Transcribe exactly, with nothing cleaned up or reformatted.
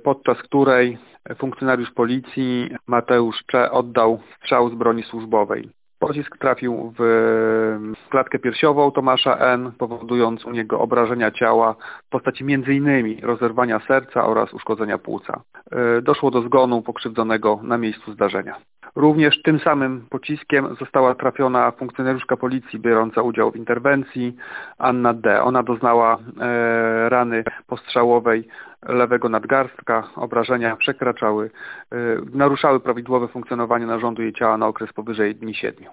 podczas której funkcjonariusz policji Mateusz Cze. oddał strzał z broni służbowej. Pocisk trafił w klatkę piersiową Tomasza N., powodując u niego obrażenia ciała w postaci między innymi rozerwania serca oraz uszkodzenia płuca. Doszło do zgonu pokrzywdzonego na miejscu zdarzenia. Również tym samym pociskiem została trafiona funkcjonariuszka policji biorąca udział w interwencji, Anna D. Ona doznała e, rany postrzałowej lewego nadgarstka. Obrażenia przekraczały, e, naruszały prawidłowe funkcjonowanie narządu jej ciała na okres powyżej dni siedmiu.